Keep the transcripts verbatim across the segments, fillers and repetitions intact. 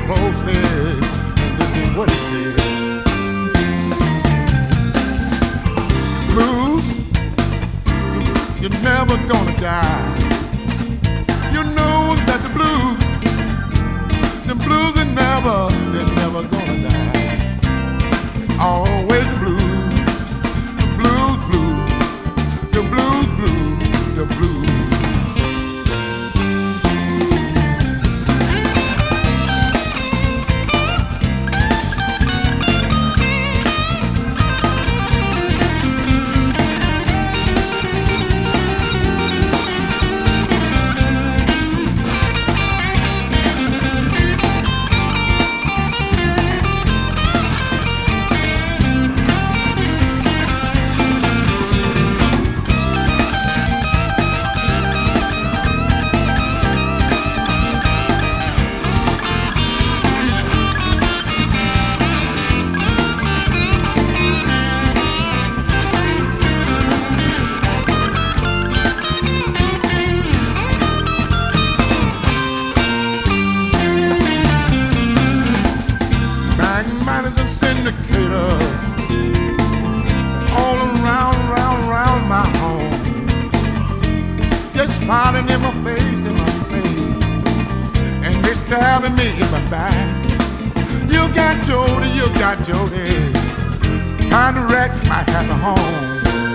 closely, and this is what it said. Blues, you're never gonna die. You know that the blues, the blues are never, they're never gonna die. It's always the blues, the blues, blues, the blues, blues, the blues. Miners and syndicators all around, around, around my home, just smiling in my face, in my face, and they stabbing me in my back. You got Jody, you got Jody, trying to wreck my happy home.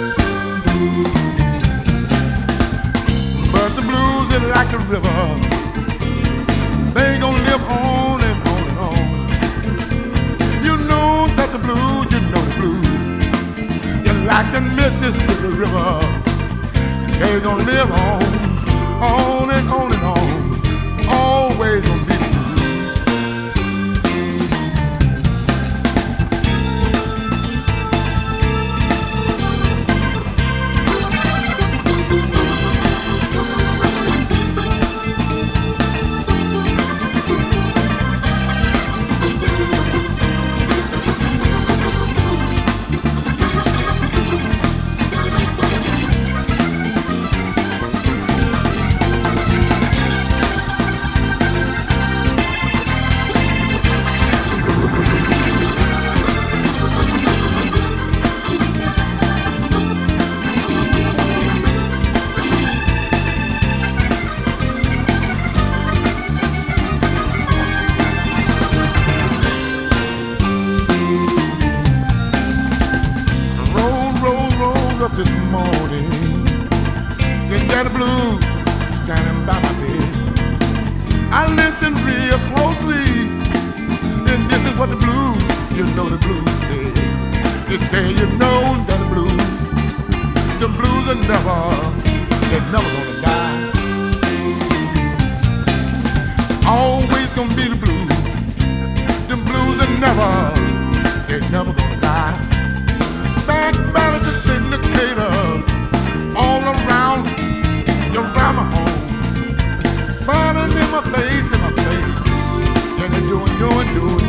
But the blues are like the river, they gon' live on and on and on. The blues, you know the blues. You're like the Mississippi River. They gonna live on, on and on and on. Always gonna be the blues. Up this morning, and got the blues standing by my bed. I listen real closely, and this is what the blues, you know the blues say. They say you know that the blues, the blues are never, they're never gonna die. Always gonna be the blues, the blues are never, they're never gonna die. Back balances syndicators all around, around my home, smiling in my face, in my face, and they're doing, doing, doing.